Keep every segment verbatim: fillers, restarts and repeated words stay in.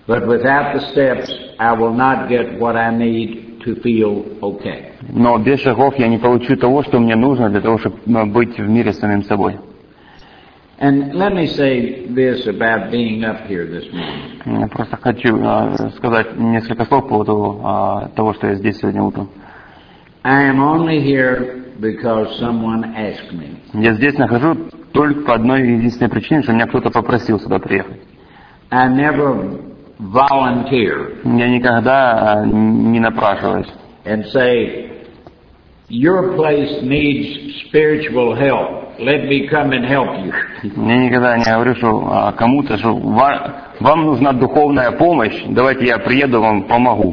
But without the steps, I will not get what I need to feel okay. Но без шагов я не получу того, что мне нужно для того, чтобы быть в мире с самим собой. And let me say this about being up here this morning. Я просто хочу uh, сказать несколько слов по поводу uh, того, что я здесь сегодня утром. I am only here because someone asked me. Я здесь нахожусь только по одной единственной причине, что меня кто-то попросил сюда приехать. I never volunteer. Я никогда uh, не напрашиваюсь. And say, your place needs spiritual help. Let me come and help you. Я никогда не говорю, что uh, кому-то, что вам, вам нужна духовная помощь, давайте я приеду, вам помогу.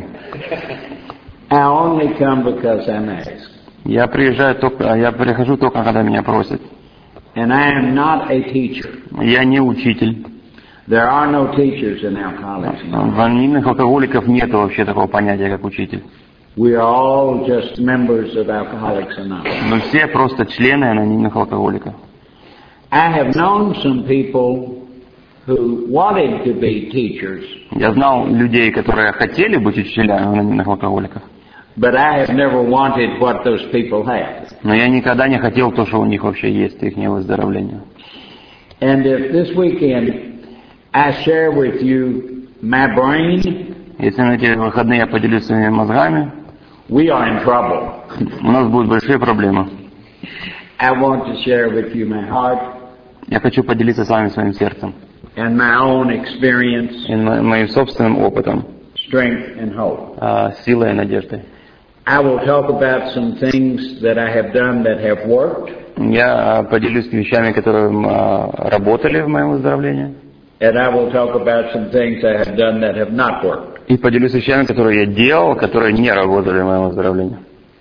I only come because I'm asked. Я приезжаю только, я прихожу только, когда меня просят. And I am not a teacher. Я не учитель. There are no teachers in Alcoholics Anonymous. В анонимных алкоголиков нет вообще такого понятия, как учитель. We are all just members of Alcoholics Anonymous. Мы все просто члены анонимных алкоголиков. I have known some people who wanted to be teachers. Я знал людей, которые хотели быть учителями анонимных алкоголиков. But I have never wanted what those people have. Но я никогда не хотел то, что у них вообще есть, их выздоровление. And if this weekend I share with you my brain, если на эти выходные я поделюсь своими мозгами, we are in trouble. У нас будут большие проблемы. I want to share with you my heart. Я хочу поделиться с вами своим сердцем. And my own experience. И моим собственным опытом. Strength and hope. Силой и надеждой. I will talk about some things that I have done that have worked. Я поделюсь вещами, которые работали в моем выздоровлении. And I will talk about some things I have done that have not worked. И поделюсь вещами, которые я делал, которые не работали в моем выздоровлении.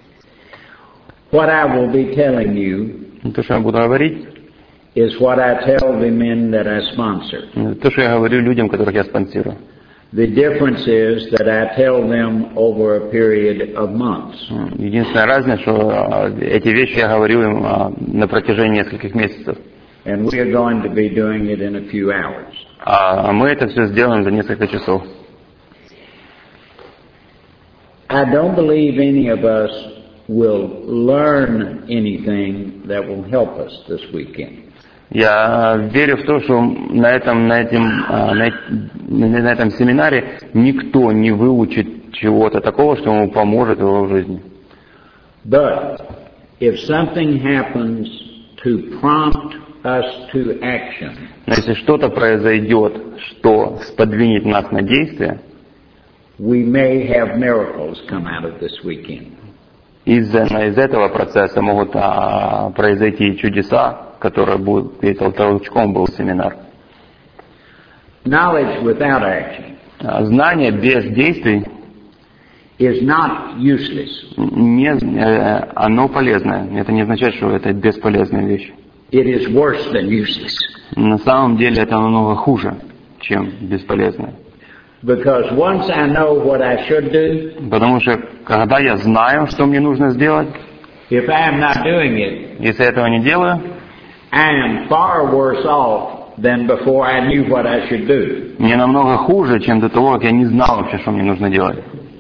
What I will be telling you То, что я буду говорить, is what I tell the men that I sponsor. То, что я говорю людям, которых я спонсирую. The difference is that I tell them over a period of months. Единственная разница, что эти вещи я говорю им на протяжении нескольких месяцев. And we are going to be doing it in a few hours. А мы это все сделаем за несколько часов. I don't believe any of us will learn anything that will help us this weekend. Я верю в то, что на этом, на этом, на, на этом семинаре никто не выучит чего-то такого, что ему поможет в его жизни. But if something happens to prompt us to action, но если что-то произойдет, что сподвинет нас на действие, we may have miracles come out of this weekend. Из, из этого процесса могут а, произойти чудеса, которые будут, и толчком был семинар. Knowledge without action Знание без действий is not useless. Не, оно полезное. Это не означает, что это бесполезная вещь. It is worse than useless. На самом деле это намного хуже, чем бесполезное. Because once I know what I should do, потому что когда я знаю, что мне нужно сделать, if I am not doing it, если я этого не делаю, I am far worse off than before I knew what I should do. Мне намного хуже, чем до того, как я не знал вообще, что мне нужно делать.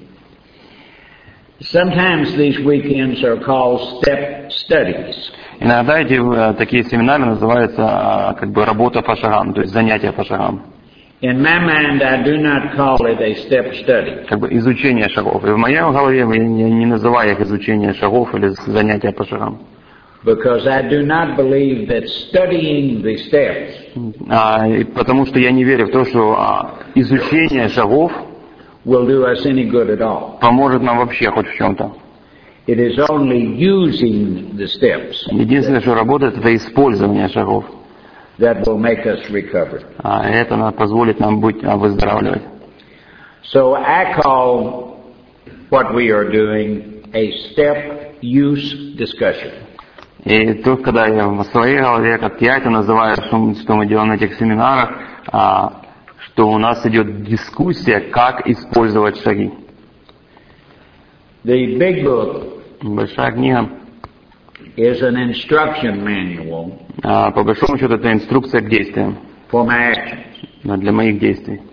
Sometimes these weekends are called step studies. Иногда эти такие семинары называются как бы работа по шагам, то есть занятия по шагам. In my mind, I do not call it a step study. Как бы изучение шагов. И в моей голове я не называю их изучение шагов или занятия по шагам. Because I do not believe that studying the steps а, потому что я не верю в то, что а, изучение шагов will do us any good at all. Поможет нам вообще хоть в чем-то. It is only using the steps. Единственное, что работает, это использование шагов. That will make us recover. А это позволит нам быть выздоравливать. So I call what we are doing a step use discussion. И то, когда я в своей голове, как я это называю, что, что мы делаем на этих семинарах, а, что у нас идет дискуссия, как использовать шаги. The big book Большая книга is an instruction manual а, по большому счету это инструкция к действиям for my actions. для моих действий.